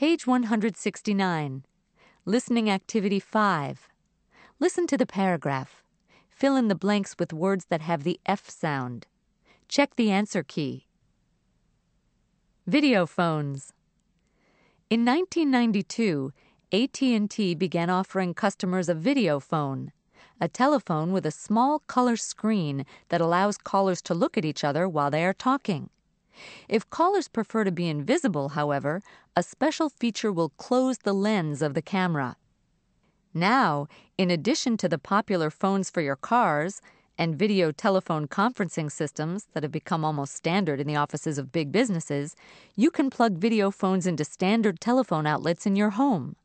Page 169. Listening Activity 5. Listen to the paragraph. Fill in the blanks with words that have the F sound. Check the answer key. Video phones. In 1992, AT&T began offering customers a video phone, a telephone with a small color screen that allows callers to look at each other while they are talking. If callers prefer to be invisible, however, a special feature will close the lens of the camera. Now, in addition to the popular phones for your cars and video telephone conferencing systems that have become almost standard in the offices of big businesses, you can plug video phones into standard telephone outlets in your home.